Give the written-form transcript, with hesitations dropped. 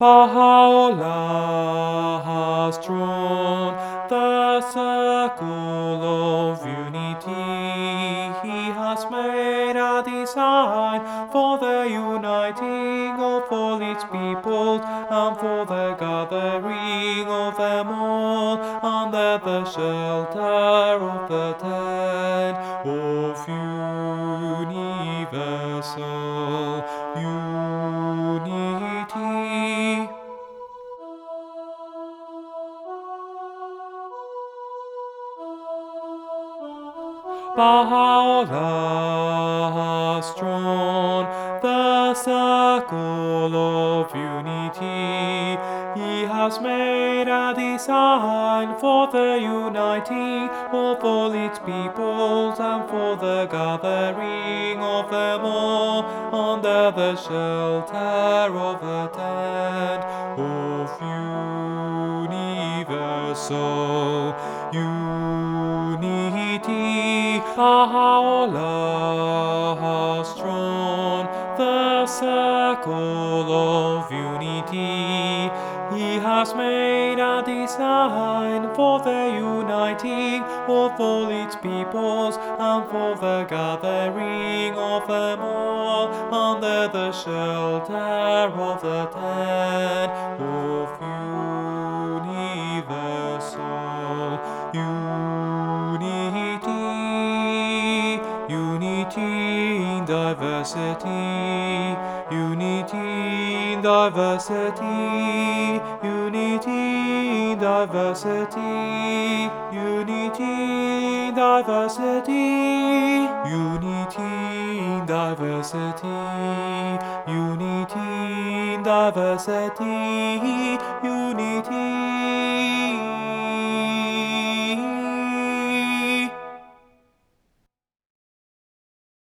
Baha'u'llah has drawn the circle of unity. He has made a design for the uniting of all its people and for the gathering of them all under the shelter of the tent of universal unity. Baha'u'llah has drawn the circle of unity. He has made a design for the uniting of all its peoples and for the gathering of them all under the shelter of the tent of universal unity. Baha'u'llah has drawn the circle of unity. He has made a design for the uniting of all its peoples and for the gathering of them all under the shelter of the tent of universal unity. Unity in diversity, unity in diversity, unity in diversity, unity in diversity, unity in diversity, unity in diversity, unity.